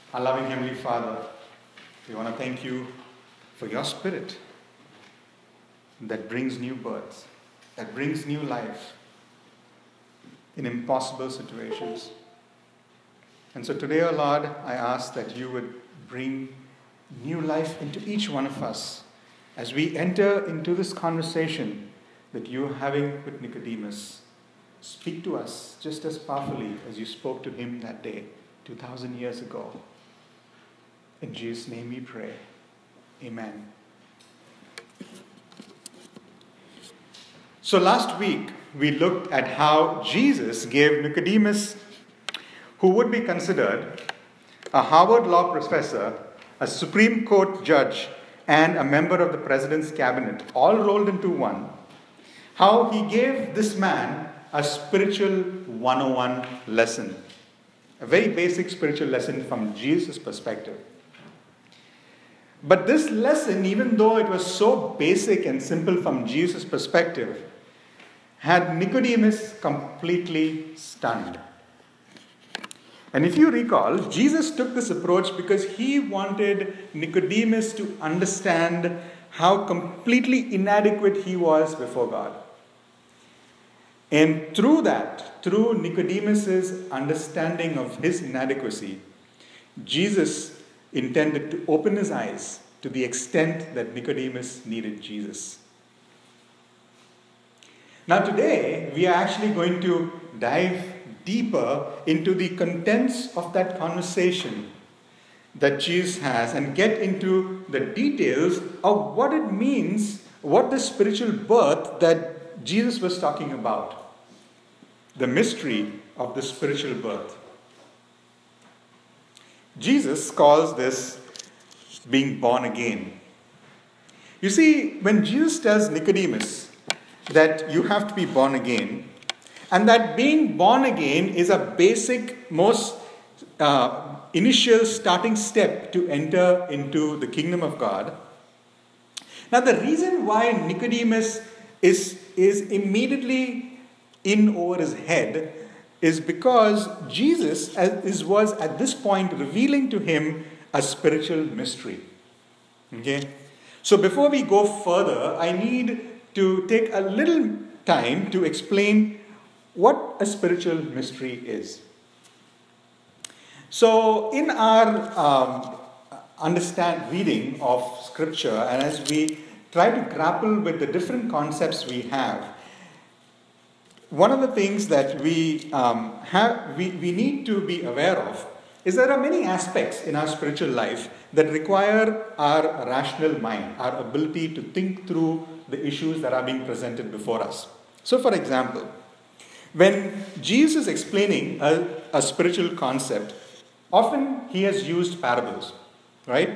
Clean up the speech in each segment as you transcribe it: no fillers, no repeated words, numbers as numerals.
Our loving Heavenly Father, we want to thank you for your Spirit that brings new birth, that brings new life in impossible situations. And so today, O Lord, I ask that you would bring new life into each one of us as we enter into this conversation that you're having with Nicodemus. Speak to us just as powerfully as you spoke to him that day, 2,000 years ago. In Jesus' name we pray. Amen. So last week, we looked at how Jesus gave Nicodemus, who would be considered a Harvard law professor, a Supreme Court judge, and a member of the president's cabinet, all rolled into one, how he gave this man a spiritual 101 lesson, a very basic spiritual lesson from Jesus' perspective. But this lesson, even though it was so basic and simple from Jesus' perspective, had Nicodemus completely stunned. And if you recall, Jesus took this approach because he wanted Nicodemus to understand how completely inadequate he was before God. And through that, through Nicodemus's understanding of his inadequacy, Jesus intended to open his eyes to the extent that Nicodemus needed Jesus. Now today, we are actually going to dive deeper into the contents of that conversation that Jesus has and get into the details of what it means, what the spiritual birth that Jesus was talking about, the mystery of the spiritual birth. Jesus calls this being born again. You see, when Jesus tells Nicodemus that you have to be born again, and that being born again is a basic, most initial starting step to enter into the kingdom of God. Now, the reason why Nicodemus is immediately in over his head is because Jesus was at this point revealing to him a spiritual mystery. Okay? So before we go further, I need to take a little time to explain what a spiritual mystery is. So in our reading of Scripture, and as we try to grapple with the different concepts we have, one of the things that we need to be aware of is there are many aspects in our spiritual life that require our rational mind, our ability to think through the issues that are being presented before us. So for example, when Jesus is explaining a spiritual concept, often he has used parables, right?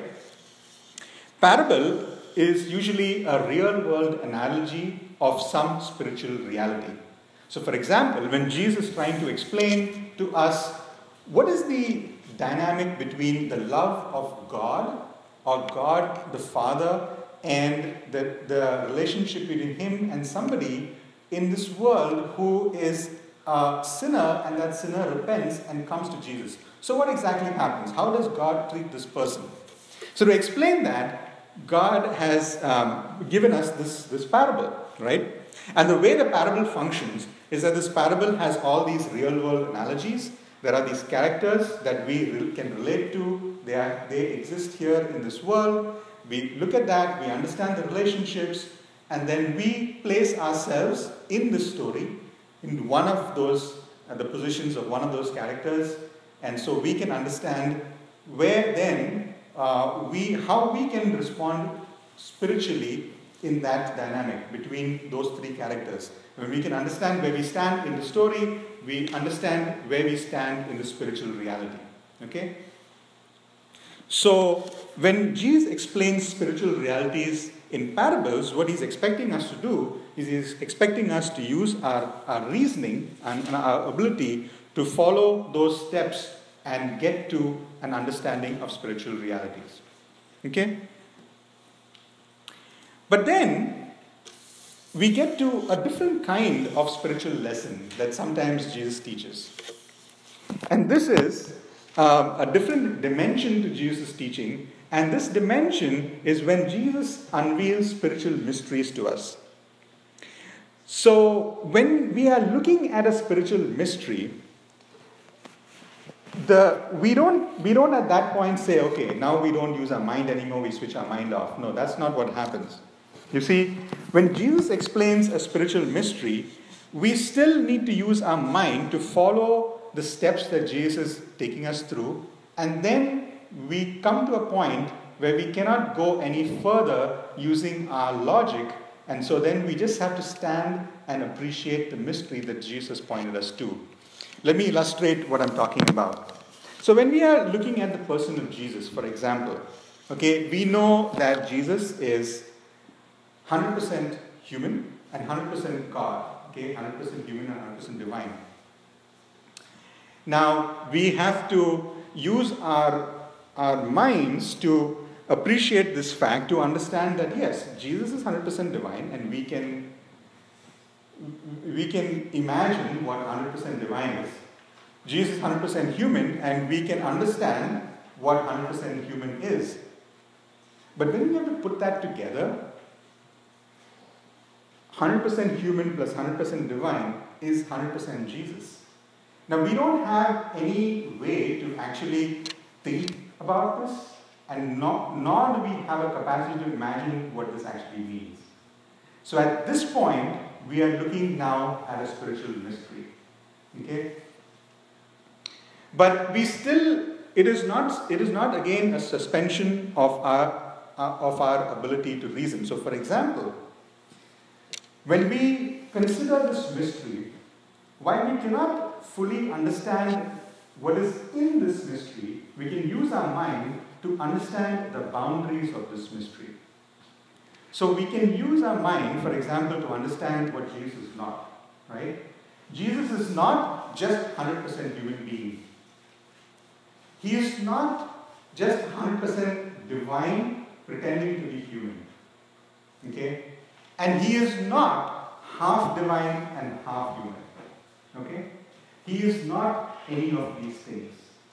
Parable is usually a real-world analogy of some spiritual reality. So for example, when Jesus is trying to explain to us what is the dynamic between the love of God, or God the Father, and the relationship between him and somebody in this world who is a sinner, and that sinner repents and comes to Jesus. So what exactly happens? How does God treat this person? So to explain that, God has given us this parable, right? And the way the parable functions is that this parable has all these real-world analogies. There are these characters that we can relate to. They exist here in this world. We look at that, we understand the relationships, and then we place ourselves in the story, in one of those, the positions of one of those characters, and so we can understand where then, how we can respond spiritually in that dynamic between those three characters. When we can understand where we stand in the story, we understand where we stand in the spiritual reality. Okay? So, when Jesus explains spiritual realities in parables, what he's expecting us to do is he's expecting us to use our reasoning and our ability to follow those steps and get to an understanding of spiritual realities. Okay? But then, we get to a different kind of spiritual lesson that sometimes Jesus teaches. And this is a different dimension to Jesus' teaching, and this dimension is when Jesus unveils spiritual mysteries to us. So, when we are looking at a spiritual mystery, we don't at that point say, okay, now we don't use our mind anymore, we switch our mind off. No, that's not what happens. You see, when Jesus explains a spiritual mystery, we still need to use our mind to follow the steps that Jesus is taking us through, and then we come to a point where we cannot go any further using our logic, and so then we just have to stand and appreciate the mystery that Jesus pointed us to. Let me illustrate what I'm talking about. So when we are looking at the person of Jesus, for example, okay, we know that Jesus is 100% human and 100% God, okay, 100% human and 100% divine. Now, we have to use our minds to appreciate this fact, to understand that yes, Jesus is 100% divine, and we can imagine what 100% divine is. Jesus is 100% human, and we can understand what 100% human is. But when we have to put that together, 100% human plus 100% divine is 100% Jesus. Now, we don't have any way to actually think about this, and nor do we have a capacity to imagine what this actually means. So at this point, we are looking now at a spiritual mystery. Okay? But we still, it is not again a suspension of our ability to reason. So for example, when we consider this mystery, while we cannot fully understand what is in this mystery, we can use our mind to understand the boundaries of this mystery. So we can use our mind, for example, to understand what Jesus is not, right? Jesus is not just 100% human being. He is not just 100% divine pretending to be human. Okay? And he is not half divine and half human. Okay? He is not any of these things.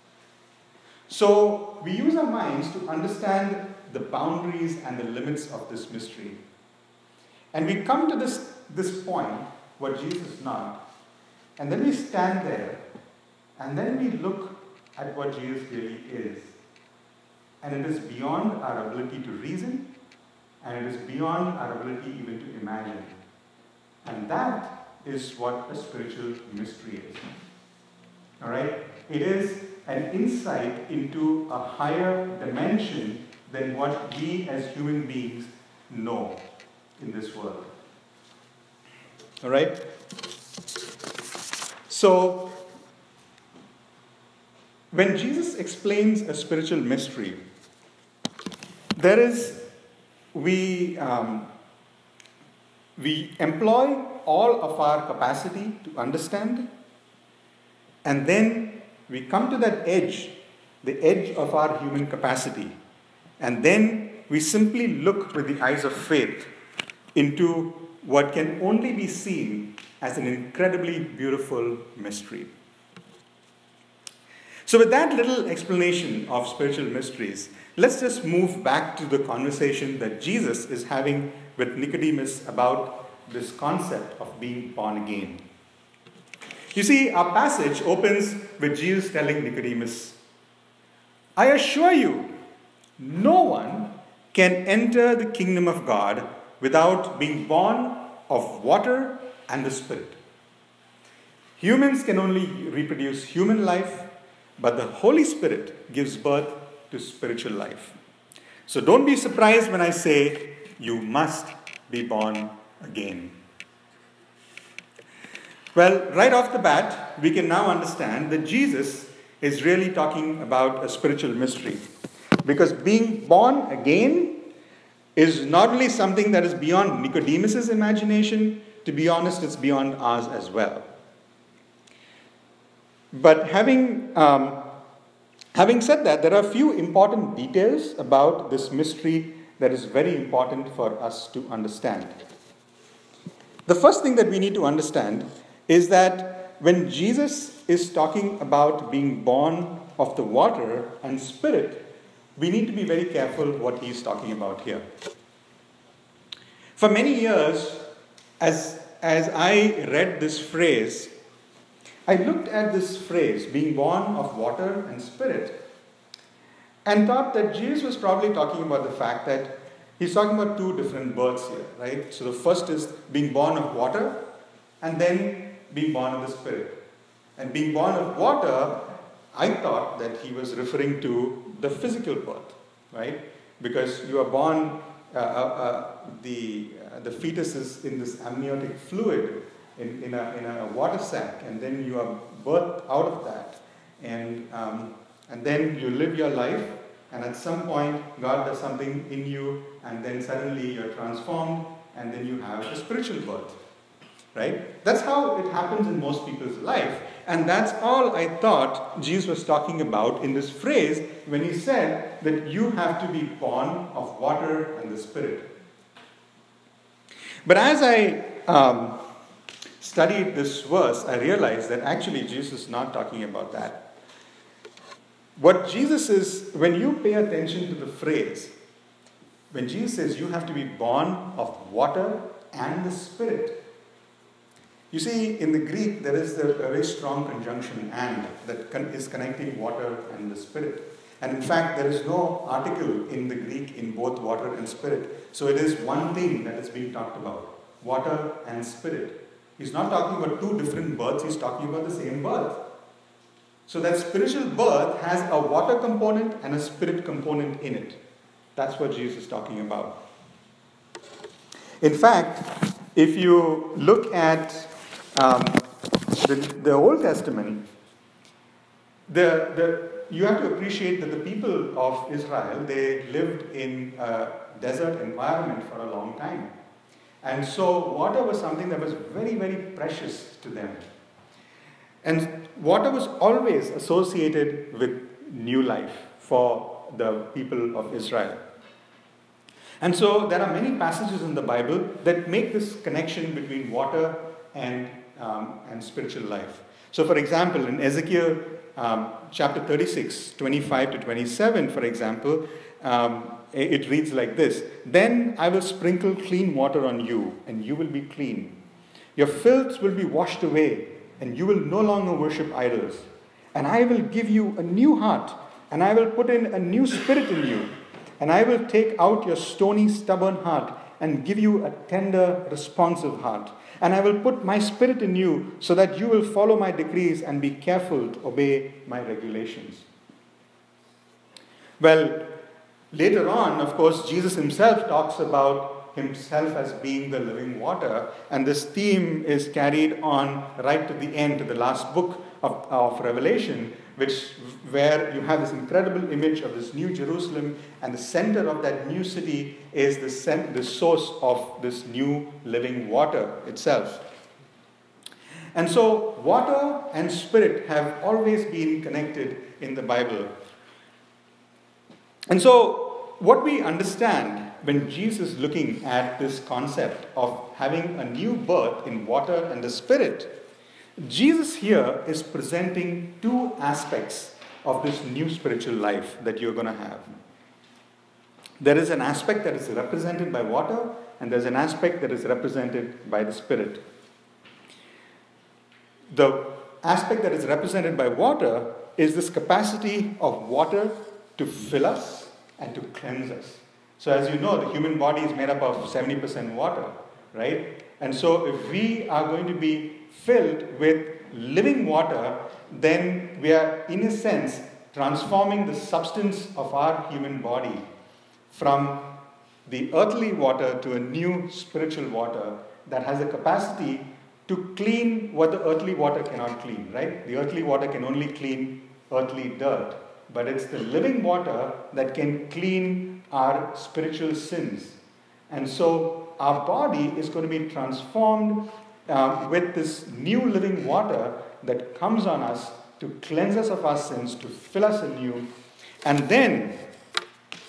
So we use our minds to understand the boundaries and the limits of this mystery. And we come to this point, what Jesus is not, and then we stand there, and then we look at what Jesus really is. And it is beyond our ability to reason, and it is beyond our ability even to imagine. And that is what a spiritual mystery is. Alright? It is an insight into a higher dimension than what we as human beings know in this world. Alright? So, when Jesus explains a spiritual mystery, we employ all of our capacity to understand, and then we come to that edge, the edge of our human capacity, and then we simply look with the eyes of faith into what can only be seen as an incredibly beautiful mystery. So with that little explanation of spiritual mysteries, let's just move back to the conversation that Jesus is having with Nicodemus about this concept of being born again. You see, our passage opens with Jesus telling Nicodemus, I assure you, no one can enter the kingdom of God without being born of water and the Spirit. Humans can only reproduce human life, but the Holy Spirit gives birth to spiritual life. So don't be surprised when I say you must be born again. Well, right off the bat, we can now understand that Jesus is really talking about a spiritual mystery. Because being born again is not only something that is beyond Nicodemus' imagination, to be honest, it's beyond ours as well. But having said that, there are a few important details about this mystery that is very important for us to understand. The first thing that we need to understand is that when Jesus is talking about being born of the water and Spirit, we need to be very careful what he's talking about here. For many years, as I read this phrase, I looked at this phrase, being born of water and Spirit, and thought that Jesus was probably talking about the fact that he's talking about two different births here, right? So the first is being born of water, and then being born of the Spirit. And being born of water, I thought that he was referring to the physical birth, right? Because you are born, the fetus is in this amniotic fluid in a water sac, and then you are birthed out of that, and then you live your life, and at some point God does something in you, and then suddenly you're transformed, and then you have a spiritual birth, right? That's how it happens in most people's life, and that's all I thought Jesus was talking about in this phrase when he said that you have to be born of water and the Spirit. But as I studied this verse, I realized that actually Jesus is not talking about that. What Jesus is, when you pay attention to the phrase, when Jesus says you have to be born of water and the Spirit, you see, in the Greek, there is a very strong conjunction "and" that is connecting water and the Spirit. And in fact, there is no article in the Greek in both water and Spirit. So it is one thing that is being talked about, water and Spirit. He's not talking about two different births, he's talking about the same birth. So that spiritual birth has a water component and a Spirit component in it. That's what Jesus is talking about. In fact, if you look at the Old Testament, you have to appreciate that the people of Israel, they lived in a desert environment for a long time. And so water was something that was very, very precious to them. And water was always associated with new life for the people of Israel. And so there are many passages in the Bible that make this connection between water and spiritual life. So for example, in Ezekiel chapter 36, 25 to 27, for example, it reads like this: "Then I will sprinkle clean water on you, and you will be clean. Your filth will be washed away, and you will no longer worship idols. And I will give you a new heart, and I will put in a new spirit in you. And I will take out your stony, stubborn heart, and give you a tender, responsive heart. And I will put my spirit in you, so that you will follow my decrees and be careful to obey my regulations." Well, later on, of course, Jesus himself talks about himself as being the living water, and this theme is carried on right to the end, to the last book of Revelation, where you have this incredible image of this new Jerusalem, and the center of that new city is the source of this new living water itself. And so water and Spirit have always been connected in the Bible. And so what we understand when Jesus is looking at this concept of having a new birth in water and the Spirit, Jesus here is presenting two aspects of this new spiritual life that you're going to have. There is an aspect that is represented by water, and there's an aspect that is represented by the Spirit. The aspect that is represented by water is this capacity of water to fill us and to cleanse us. So as you know, the human body is made up of 70% water, right? And so if we are going to be filled with living water, then we are, in a sense, transforming the substance of our human body from the earthly water to a new spiritual water that has a capacity to clean what the earthly water cannot clean, right? The earthly water can only clean earthly dirt, but it's the living water that can clean our spiritual sins. And so our body is going to be transformed with this new living water that comes on us to cleanse us of our sins, to fill us anew. And then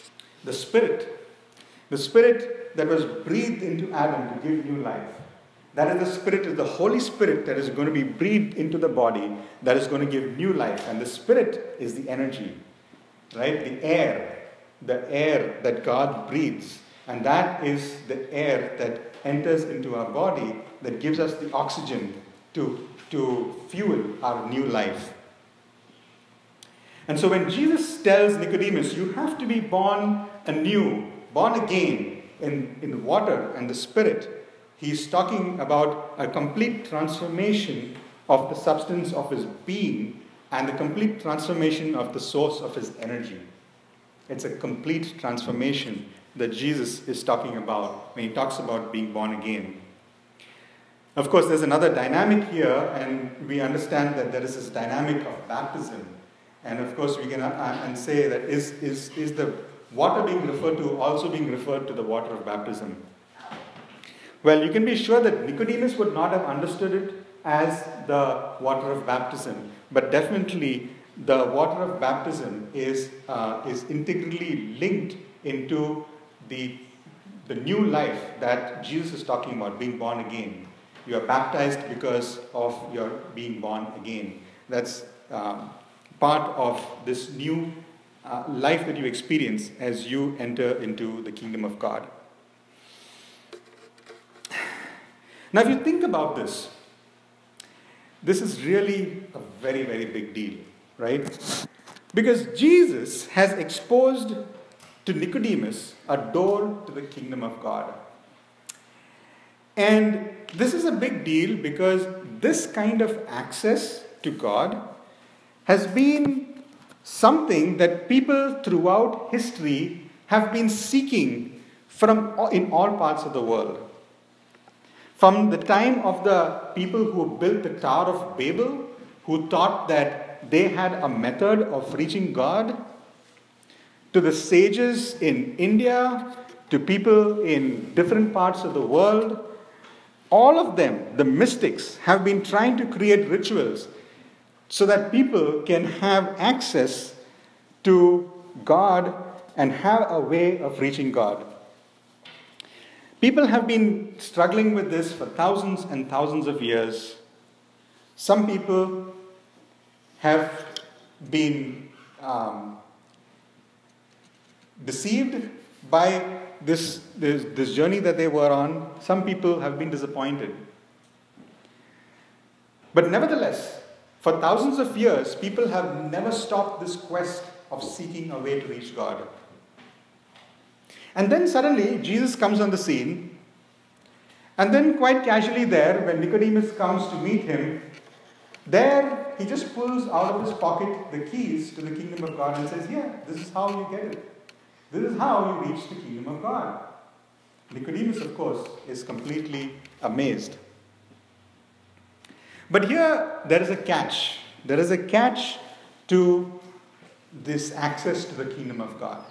the Spirit that was breathed into Adam to give new life, That is, the Spirit is the Holy Spirit that is going to be breathed into the body, that is going to give new life. And the Spirit is the energy, right? The air that God breathes. And that is the air that enters into our body, that gives us the oxygen to fuel our new life. And so when Jesus tells Nicodemus, you have to be born anew, born again in water and the Spirit, he's talking about a complete transformation of the substance of his being and the complete transformation of the source of his energy. It's a complete transformation that Jesus is talking about when he talks about being born again. Of course, there's another dynamic here, and we understand that there is this dynamic of baptism. And of course, we can and say that is the water being referred to also being referred to the water of baptism? Well, you can be sure that Nicodemus would not have understood it as the water of baptism, but definitely the water of baptism is integrally linked into the new life that Jesus is talking about, being born again. You are baptized because of your being born again. That's part of this new life that you experience as you enter into the kingdom of God. Now, if you think about this is really a very, very big deal, right? Because Jesus has exposed to Nicodemus a door to the kingdom of God. And this is a big deal because this kind of access to God has been something that people throughout history have been seeking in all parts of the world. From the time of the people who built the Tower of Babel, who thought that they had a method of reaching God, to the sages in India, to people in different parts of the world, all of them, the mystics, have been trying to create rituals so that people can have access to God and have a way of reaching God. People have been struggling with this for thousands and thousands of years. Some people have been deceived by this journey that they were on. Some people have been disappointed. But nevertheless, for thousands of years, people have never stopped this quest of seeking a way to reach God. And then suddenly, Jesus comes on the scene. And then quite casually there, when Nicodemus comes to meet him, there he just pulls out of his pocket the keys to the kingdom of God and says, yeah, this is how you get it. This is how you reach the kingdom of God. Nicodemus, of course, is completely amazed. But here, there is a catch. There is a catch to this access to the kingdom of God.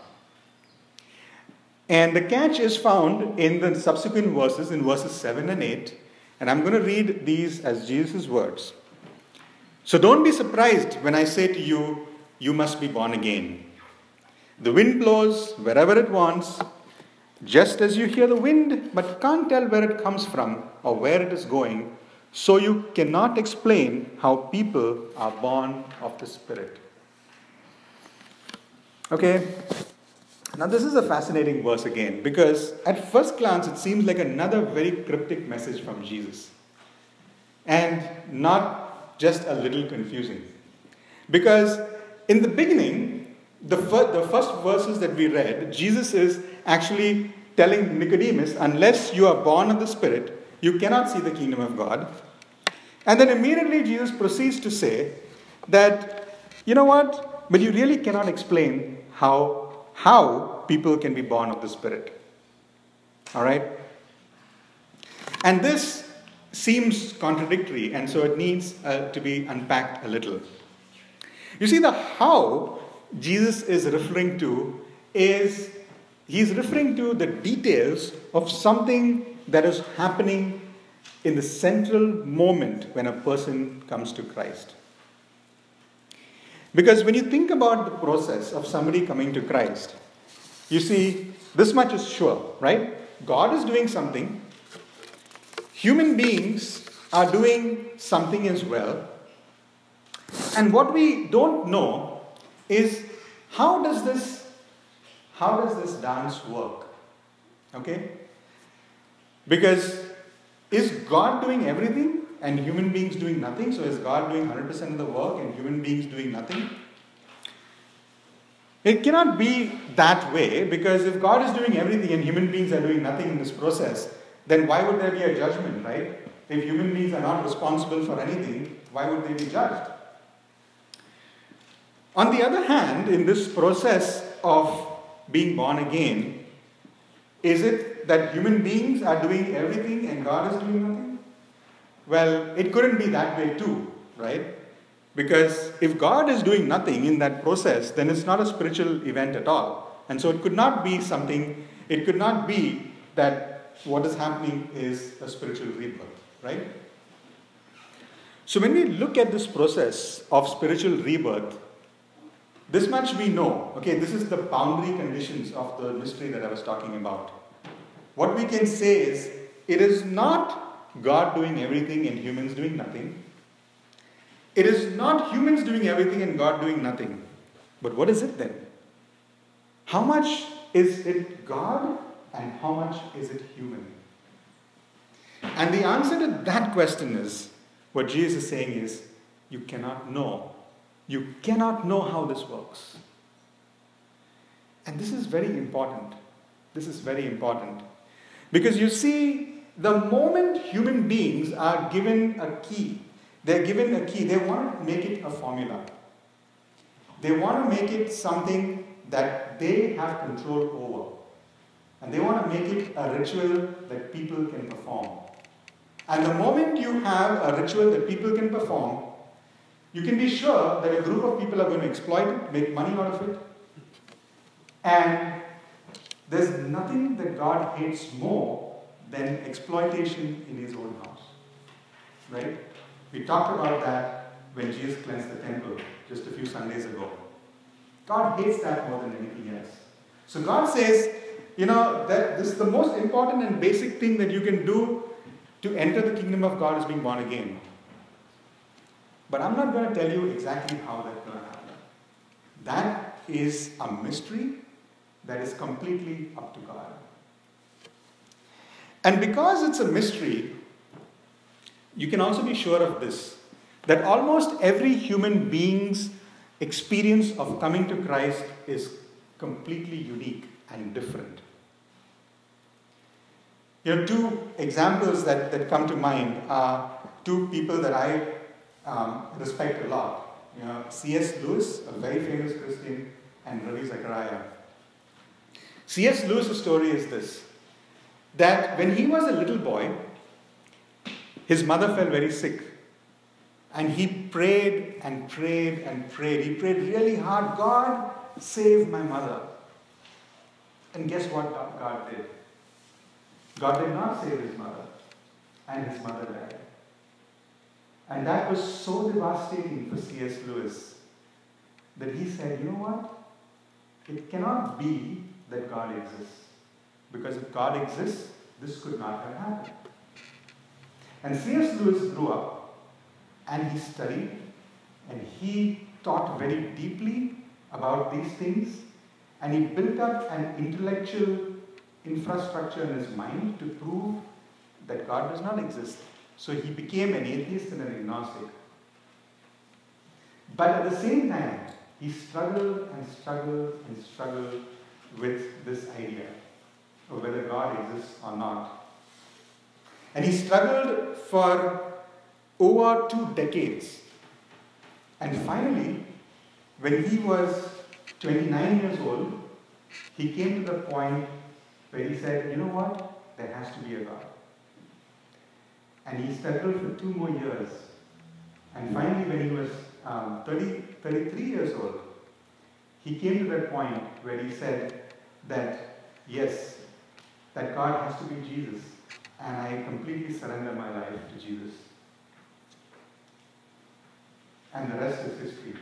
And the catch is found in the subsequent verses, in verses 7 and 8. And I'm going to read these as Jesus' words. So don't be surprised when I say to you, you must be born again. The wind blows wherever it wants, just as you hear the wind, but can't tell where it comes from or where it is going. So you cannot explain how people are born of the Spirit. Okay. Now this is a fascinating verse again, because at first glance it seems like another very cryptic message from Jesus. And not just a little confusing. Because in the beginning, the first verses that we read, Jesus is actually telling Nicodemus, unless you are born of the Spirit, you cannot see the kingdom of God. And then immediately Jesus proceeds to say that, you know what, but you really cannot explain how people can be born of the Spirit. All right? And this seems contradictory, and so it needs to be unpacked a little. You see, the how Jesus is referring to is, he's referring to the details of something that is happening in the central moment when a person comes to Christ. Because when you think about the process of somebody coming to Christ, you see, this much is sure, right? God is doing something. human beings are doing something as well. And what we don't know is how does this dance work? Okay? Because is God doing everything and human beings doing nothing? So is God doing 100% of the work and human beings doing nothing? It cannot be that way, because if God is doing everything and human beings are doing nothing in this process, then why would there be a judgment, right? If human beings are not responsible for anything, why would they be judged? On the other hand, in this process of being born again, is it that human beings are doing everything and God is doing nothing? Well, it couldn't be that way too, right? Because if God is doing nothing in that process, then it's not a spiritual event at all. And so it could not be that what is happening is a spiritual rebirth, right? So when we look at this process of spiritual rebirth, this much we know. Okay, this is the boundary conditions of the mystery that I was talking about. What we can say is, it is not God doing everything and humans doing nothing. It is not humans doing everything and God doing nothing. But what is it then? How much is it God and how much is it human? And the answer to that question is, what Jesus is saying is, you cannot know. You cannot know how this works. And this is very important. This is very important. Because you see, the moment human beings are given a key, they're given a key, they want to make it a formula. They want to make it something that they have control over. And they want to make it a ritual that people can perform. And the moment you have a ritual that people can perform, you can be sure that a group of people are going to exploit it, make money out of it. And there's nothing that God hates more than exploitation in his own house. Right? We talked about that when Jesus cleansed the temple just a few Sundays ago. God hates that more than anything else. So God says, that this is the most important and basic thing that you can do to enter the kingdom of God is being born again. But I'm not going to tell you exactly how that's going to happen. That is a mystery that is completely up to God. And because it's a mystery, you can also be sure of this, that almost every human being's experience of coming to Christ is completely unique and different. Two examples that come to mind are two people that I respect a lot. C.S. Lewis, a very famous Christian, and Ravi Zachariah. C.S. Lewis's story is this, that when he was a little boy, his mother fell very sick. And he prayed and prayed and prayed. He prayed really hard, God, save my mother. And guess what God did? God did not save his mother. And his mother died. And that was so devastating for C.S. Lewis that he said, you know what? It cannot be that God exists. Because if God exists, this could not have happened. And C.S. Lewis grew up and he studied and he taught very deeply about these things, and he built up an intellectual infrastructure in his mind to prove that God does not exist. So he became an atheist and an agnostic. But at the same time, he struggled and struggled and struggled with this idea of whether God exists or not. And he struggled for over 2 decades. And finally, when he was 29 years old, he came to the point where he said, you know what? There has to be a God. And he struggled for 2 more years. And finally, when he was 33 years old, he came to that point where he said that, yes, that God has to be Jesus. And I completely surrender my life to Jesus. And the rest is history.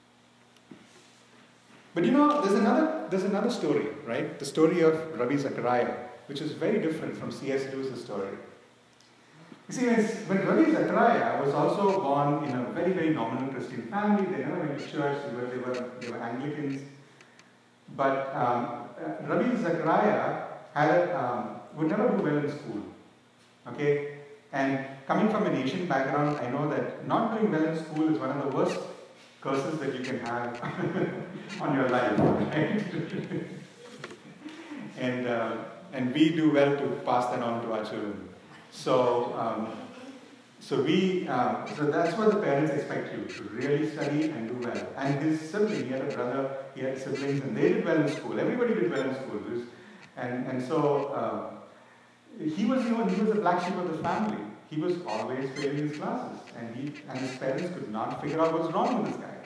But there's another story, right? The story of Ravi Zachariah, which is very different from C.S. Lewis's story. You see, when Ravi Zachariah was also born in a very, very nominal Christian family, they never went to church, they were Anglicans. But Ravi Zachariah would never do well in school. Okay? And coming from an Asian background, I know that not doing well in school is one of the worst curses that you can have on your life. Right? And we do well to pass that on to our children. So that's what the parents expect you to really study and do well. And his sibling, he had a brother, he had siblings, and they did well in school. Everybody did well in school. So he was the black sheep of the family. He was always failing his classes, and his parents could not figure out what's wrong with this guy.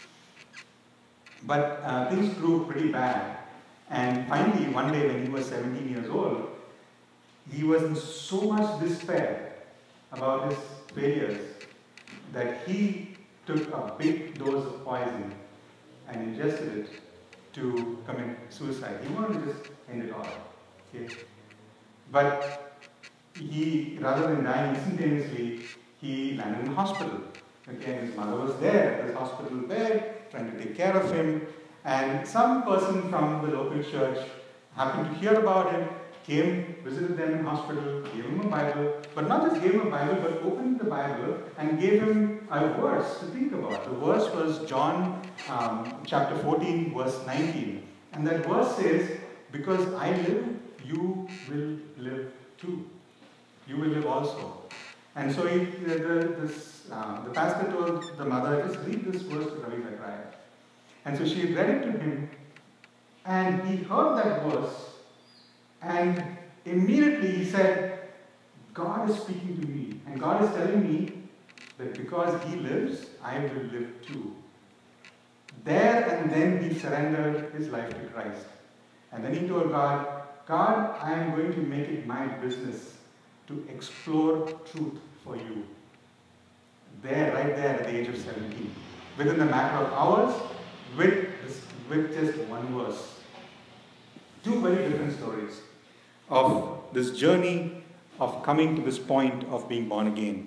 But things grew pretty bad. And finally, one day when he was 17 years old, he was in so much despair about his failures that he took a big dose of poison and ingested it to commit suicide. He wanted to just end it all. Okay? But rather than dying instantaneously, he landed in hospital. Okay? And his mother was there at the hospital bed, trying to take care of him. And some person from the local church happened to hear about it, came, visited them in hospital, gave him a Bible, but not just gave him a Bible, but opened the Bible and gave him a verse to think about. The verse was John chapter 14, verse 19. And that verse says, "Because I live, you will live too. You will live also." And so the pastor told the mother, "Just read this verse to Ravi Zachariah." And so she read it to him, and he heard that verse, and immediately he said, "God is speaking to me, and God is telling me that because He lives, I will live too." There and then he surrendered his life to Christ. And then he told God, "God, I am going to make it my business to explore truth for you." Right there at the age of 17. Within the matter of hours, with just one verse. Two very different stories of this journey of coming to this point of being born again.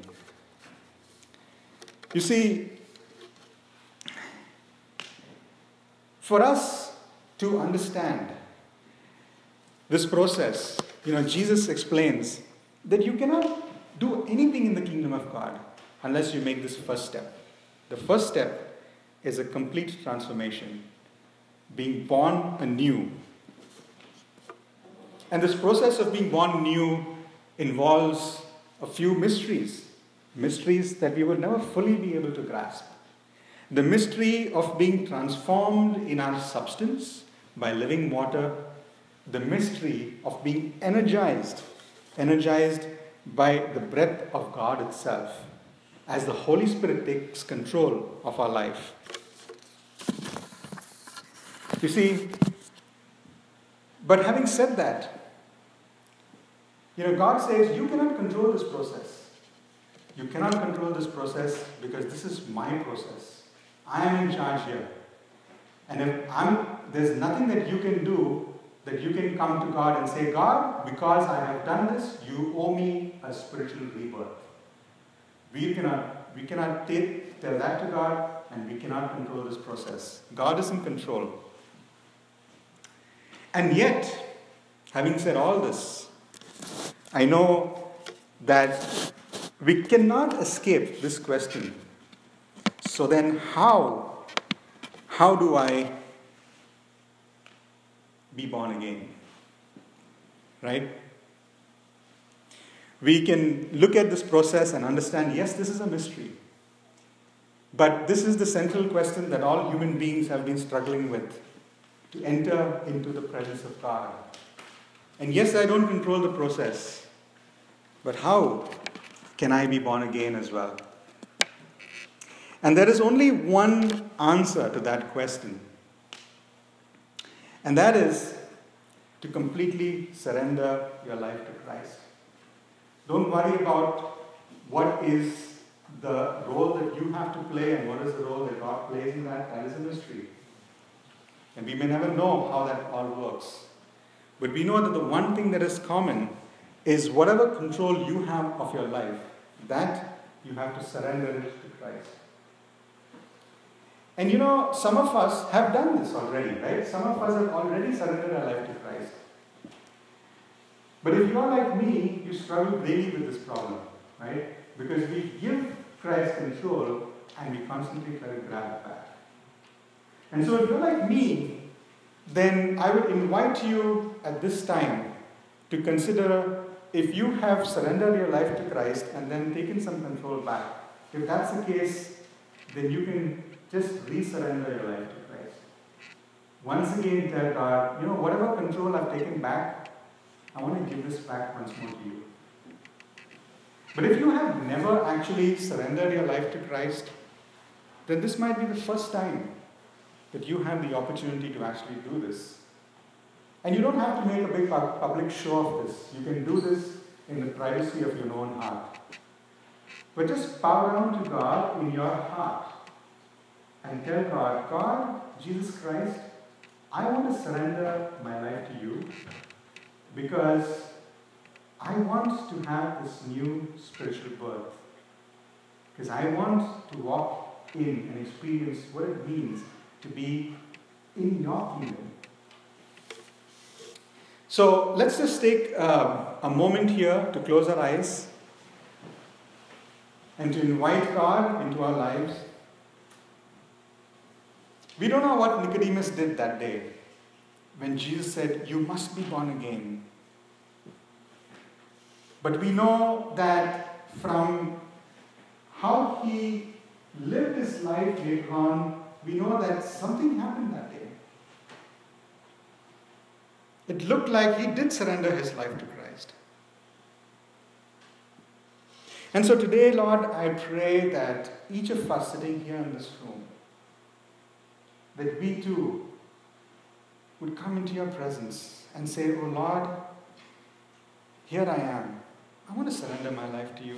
You see, for us to understand this process, Jesus explains that you cannot do anything in the kingdom of God unless you make this first step. The first step is a complete transformation, being born anew. And this process of being born anew involves a few mysteries that we will never fully be able to grasp. The mystery of being transformed in our substance by living water, the mystery of being energized by the breath of God itself, as the Holy Spirit takes control of our life. You see, but having said that, God says, you cannot control this process. You cannot control this process because this is my process. I am in charge here. And there's nothing that you can do that you can come to God and say, "God, because I have done this, you owe me a spiritual rebirth." We cannot tell that to God, and we cannot control this process. God is in control. And yet, having said all this, I know that we cannot escape this question. So then how do I be born again? Right? We can look at this process and understand, yes, this is a mystery. But this is the central question that all human beings have been struggling with, to enter into the presence of God. And yes, I don't control the process, but how can I be born again as well? And there is only one answer to that question. And that is to completely surrender your life to Christ. Don't worry about what is the role that you have to play and what is the role that God plays in that. That is a mystery. And we may never know how that all works. But we know that the one thing that is common is whatever control you have of your life, that you have to surrender it to Christ. And you know, some of us have done this already, right? Some of us have already surrendered our life to Christ. But if you are like me, you struggle really with this problem, right? Because we give Christ control and we constantly try to grab it back. And so if you're like me, then I would invite you at this time to consider if you have surrendered your life to Christ and then taken some control back. If that's the case, then you can just resurrender your life to Christ. Once again, tell God, you know, whatever control I've taken back, I want to give this back once more to you. But if you have never actually surrendered your life to Christ, then this might be the first time that you have the opportunity to actually do this. And you don't have to make a big public show of this. You can do this in the privacy of your own heart. But just bow down to God in your heart and tell God, God, Jesus Christ, I want to surrender my life to you because I want to have this new spiritual birth. Because I want to walk in and experience what it means to be in your kingdom. So let's just take a moment here to close our eyes and to invite God into our lives. We don't know what Nicodemus did that day when Jesus said, you must be born again. But we know that from how he lived his life later on, we know that something happened that day. It looked like he did surrender his life to Christ. And so today, Lord, I pray that each of us sitting here in this room, that we too would come into your presence and say, oh Lord, here I am. I want to surrender my life to you.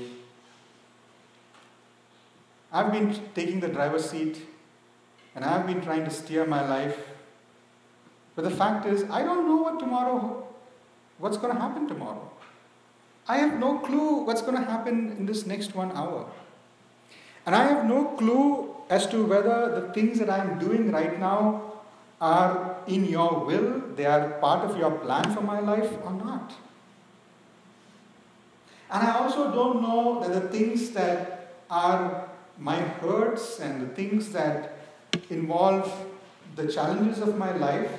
I've been taking the driver's seat and I've been trying to steer my life. But the fact is, I don't know what's going to happen tomorrow. I have no clue what's going to happen in this next 1 hour. And I have no clue as to whether the things that I'm doing right now are in your will, they are part of your plan for my life or not. And I also don't know that the things that are my hurts and the things that involve the challenges of my life,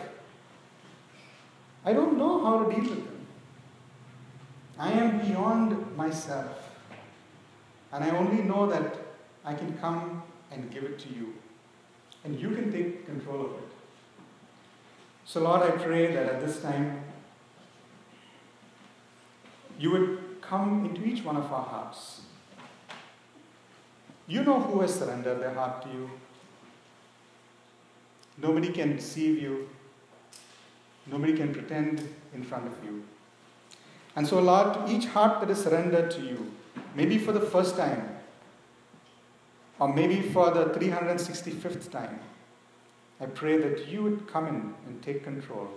I don't know how to deal with them. I am beyond myself. And I only know that I can come and give it to you. And you can take control of it. So Lord, I pray that at this time, you would come into each one of our hearts. You know who has surrendered their heart to you. Nobody can deceive you. Nobody can pretend in front of you. And so, Lord, to each heart that is surrendered to you, maybe for the first time, or maybe for the 365th time, I pray that you would come in and take control.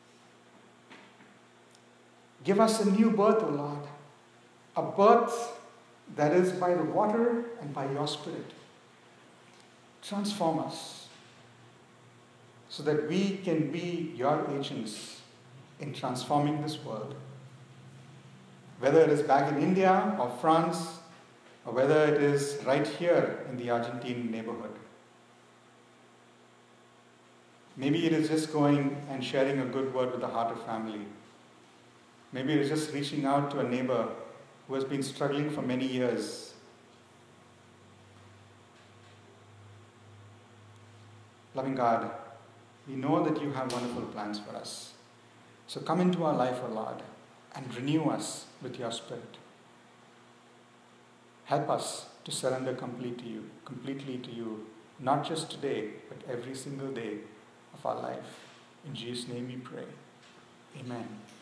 Give us a new birth, O Lord. A birth that is by the water and by your Spirit. Transform us so that we can be your agents in transforming this world. Whether it is back in India or France, or whether it is right here in the Argentine neighborhood. Maybe it is just going and sharing a good word with the Heart of Family. Maybe it is just reaching out to a neighbor who has been struggling for many years. Loving God, we know that you have wonderful plans for us. So come into our life, O Lord, and renew us with your Spirit. Help us to surrender completely to you, not just today, but every single day of our life. In Jesus' name we pray. Amen.